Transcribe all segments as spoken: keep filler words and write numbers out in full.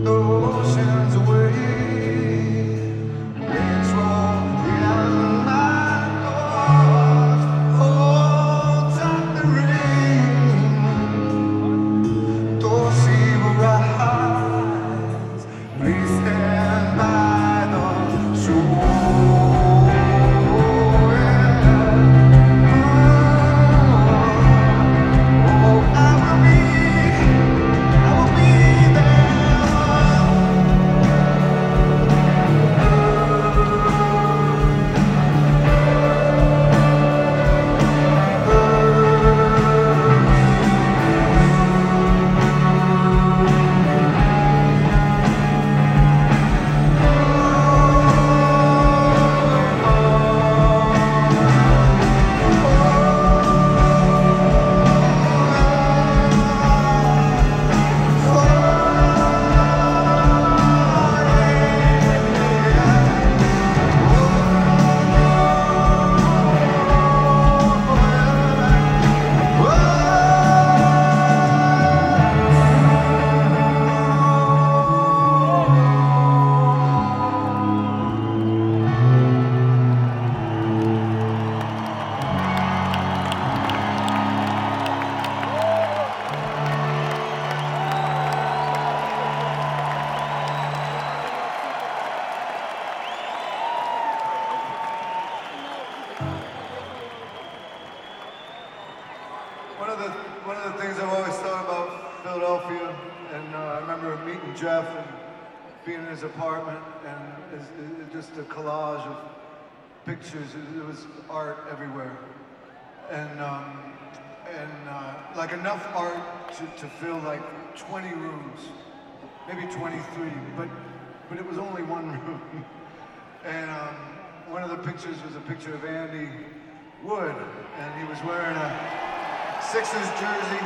oceans away. Waves roll beyond my doors. Holds up the rain. Don't see where I hide. Please stand by the shore. Oh, I will be, I will be One of the one of the things I've always thought about Philadelphia, and uh, I remember meeting Jeff and being in his apartment, and it's, it's just a collage of pictures. It, it was art everywhere, and um, and uh, like enough art to, to fill like twenty rooms, maybe twenty-three, but but it was only one room. And um, one of the pictures was a picture of Andy Wood, and he was wearing a Sixers jersey,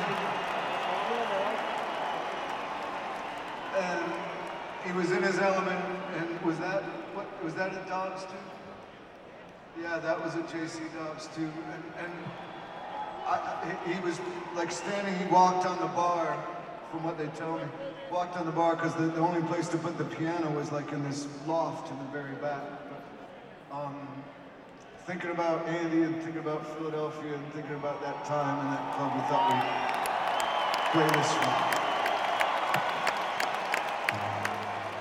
and he was in his element. And was that what was that at Dobbs too? Yeah, that was at J C Dobbs too. And, and I, he was like standing. He walked on the bar, from what they tell me. Walked on the bar because the, the only place to put the piano was like in this loft in the very back. But, um, Thinking about Andy and thinking about Philadelphia and thinking about that time and that club, we thought we'd play this one.